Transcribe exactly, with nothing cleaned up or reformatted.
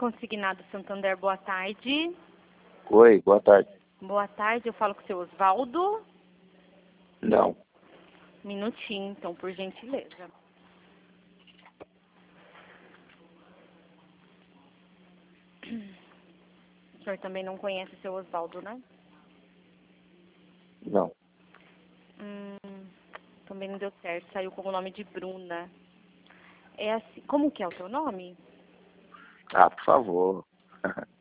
Consignado Santander, boa tarde. Oi, boa tarde. Boa tarde, eu falo com o seu Osvaldo. Não. Minutinho, então, por gentileza. O senhor também não conhece o seu Osvaldo, né? Não. Hum, também não deu certo, saiu com o nome de Bruna. É assim, como que é o seu nome? Ah, por favor.